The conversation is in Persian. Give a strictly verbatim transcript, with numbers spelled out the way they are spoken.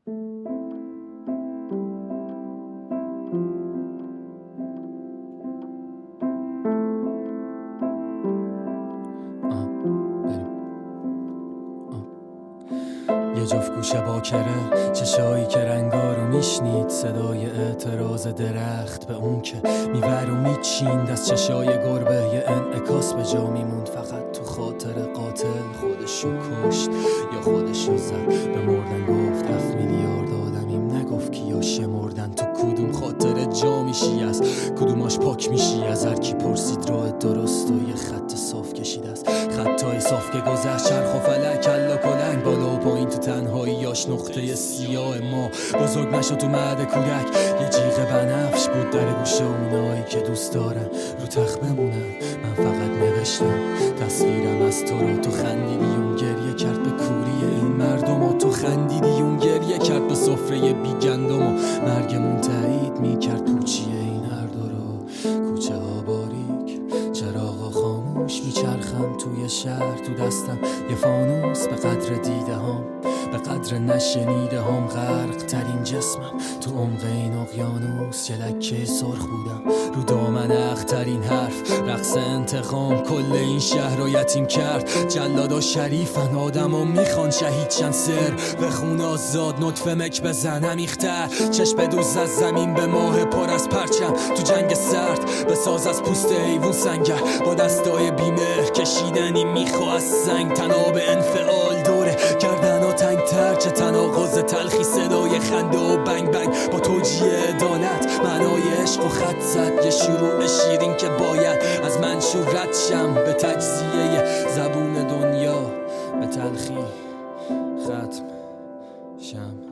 یه جفت گوشه باکره، چشایی که رنگا رو میشنید، صدای اعتراض درخت به اون که میور و میچیند از چشای گربه. یه انعکاس به جا میموند فقط تو خاطر قاتل، خودشو کشت یا خودشو زد. به مردن گفت هفت میلیارد آدمیم، نگفت کیا شمردن. تو کدوم خاطر جا میشی، از کدوماش پاک میشی؟ از هر کی پرسید راه درست و یه خط صاف کشیده است، خطای صاف که گذشت چرخ و فلک، کلا کلنگ بالا و پایین تو تنهاییاش نقطه سیاه ما بزرگ نشد تو مهد کودک. یه جیغ بنفش بود در گوشه اونایی که دوست دارن رو تخت بمونن. من فقط نوشتم تصویرم از تو رو، تو خندیدی اون گریه کرد به کوری این مردم و تو خندیدی اون گریه کرد به سفره بی گندم و مرگمون تایید میکرد پوچی این هر دو رو. کوچه ها باریک، چراغا خاموش، میچرخم توی شهر، تو دستم یه فانوس به قدر دیده هم، به قدر نشنیده هم. غرق ترین جسمم تو عمق این اقیانوس، یه لکه سرخ بودم رو دامن اخترین حرف. رقص انتقام کل این شهر رو یتیم کرد. جلادا شریفن آدم و میخوان شهید شن، سر به خون آزاد نطفه مک بزن عمیق‌تر. چشم بدوز از زمین به ماه پر از پرچم، تو جنگ سرد بساز از پوست حیوان سنگر. با دستای بیمهر کشیدنی میخوا از سنگ، تناب انفعال دوره گردن و تنگ تر. چه تناقض تلخی صدای خنده و بنگ بنگ با توجیه عدالت، معنای عشق و خط زد. یه شروع شیرین که باید از من شورت شم، به تجزیه زبون دنیا به تلخی ختم شم.